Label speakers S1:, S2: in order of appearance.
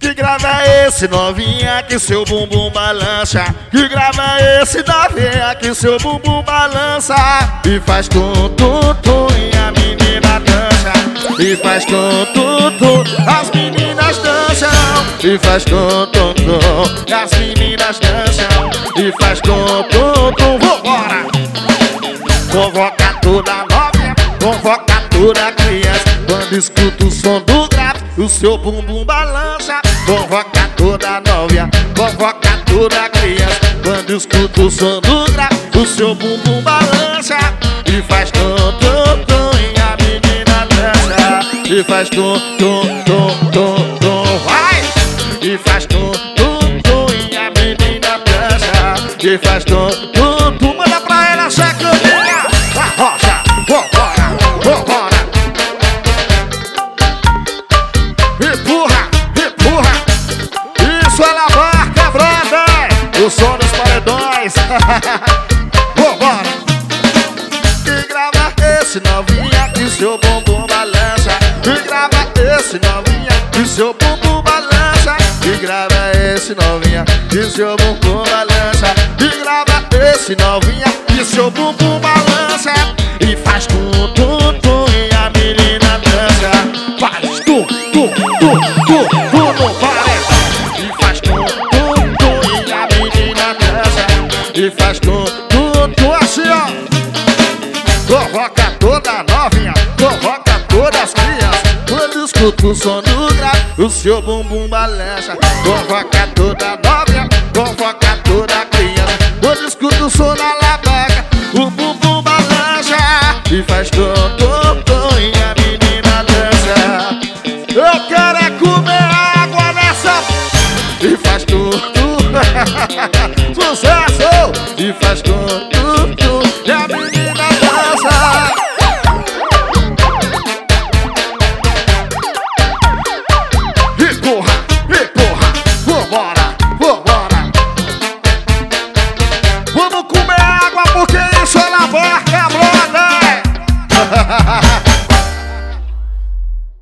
S1: Que grava é esse novinha que seu bumbum balança? Que grava é esse novinha que seu bumbum balança? E faz tum-tum-tum e a menina dança. E faz tum-tum-tum, as meninas dançam. E faz tum-tum-tum, as meninas dançam. E faz tum-tum-tum, vambora! Convoca toda novinha, convoca toda criança. Quando escuta o som do grave, o seu bumbum balança. Convoca toda novinha, convoca toda criança. Quando escuta o som do grave, o seu bumbum balança. E faz tum-tum-tum e a menina dança. E faz tum-tum-tum-tum-tum, vai! E faz tum-tum-tum e a menina dança. E faz tum-tum-tum, manda pra ela, sacudinha. Arrocha, vambora, vambora. Empurra, empurra. Isso é alabarca, brother. O som dos paredões. Vambora. Que grava esse novinha que seu bumbum balança. Que grava esse novinha que seu bumbum balança. Que grava esse novinha que seu bumbum balança. Que grava esse novinha que seu bumbum balança. E faz tum-tum-tum e a menina dança. Faz tum-tum-tum-tum no paredão. E faz tum-tum-tum e a menina dança. E faz tum-tum-tum assim, ó. Convoca toda novinha, convoca todas as crianças. Quando escuta o som do grave, o seu bumbum balança. Convoca toda novinha, convoca toda criança. Quando escuta o som da alabarca, o bumbum balança. E faz tum-tum-tum e a menina dança. Eu quero é comer água nessa. E faz tum-tum. Sucesso! E faz tum-tum.